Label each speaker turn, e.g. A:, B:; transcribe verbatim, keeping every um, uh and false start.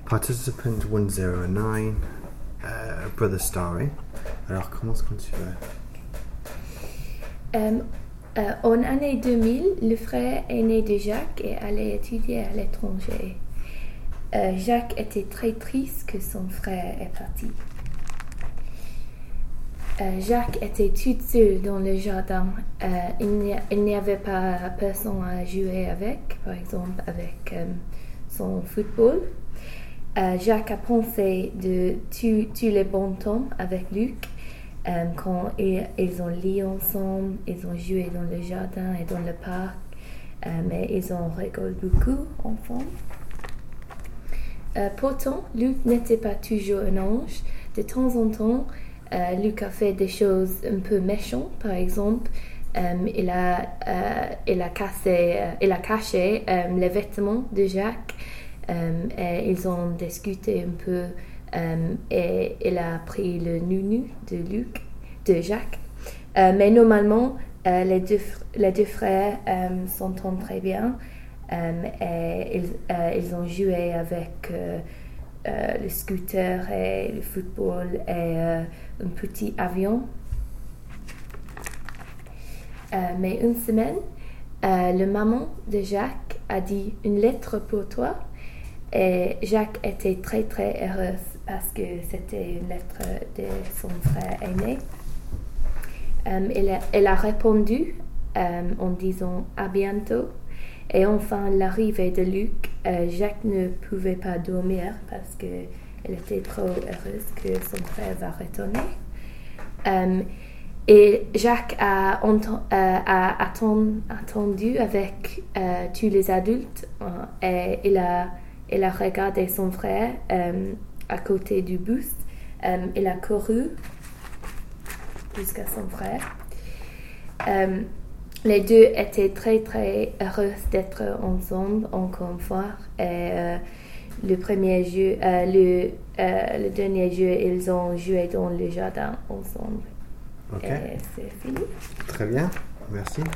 A: Participant one zero nine, uh, Brother Starry. Alors, commence quand tu veux.
B: Euh, euh, en année deux mille, le frère aîné de Jacques est allé étudier à l'étranger. Euh, Jacques était très triste que son frère est parti. Euh, Jacques était tout seul dans le jardin. Euh, il, n'y a, il n'y avait pas personne à jouer avec, par exemple avec euh, son football. Euh, Jacques a pensé de tous les bons temps avec Luc. Euh, quand ils, ils ont lu ensemble, ils ont joué dans le jardin et dans le parc, euh, mais ils ont rigolé beaucoup ensemble. Euh, pourtant, Luc n'était pas toujours un ange. De temps en temps, euh, Luc a fait des choses un peu méchantes. Par exemple, euh, il, a, euh, il, a cassé, euh, il a caché euh, les vêtements de Jacques. Euh, et ils ont discuté un peu. Euh, et il a pris le nounou de Luc, de Jacques. Euh, mais normalement, euh, les, deux, les deux frères euh, s'entendent très bien. Euh, et ils, euh, ils ont joué avec euh, euh, le scooter et le football et euh, un petit avion. Euh, mais une semaine, euh, le maman de Jacques a dit une lettre pour toi. Et Jacques était très très heureux parce que c'était une lettre de son frère aîné. Euh, elle, a, elle a répondu euh, en disant à bientôt. Et enfin, l'arrivée de Luc, euh, Jacques ne pouvait pas dormir parce qu'elle était trop heureuse que son frère va retourner. Euh, et Jacques a, ent- euh, a atten- attendu avec euh, tous les adultes euh, et il a Il a regardé son frère euh, à côté du bus. Euh, il a couru jusqu'à son frère. Euh, les deux étaient très très heureux d'être ensemble encore une fois. Et euh, le premier jeu, euh, le, euh, le dernier jeu, ils ont joué dans le jardin ensemble.
A: Ok.
B: Et c'est fini.
A: Très bien, merci.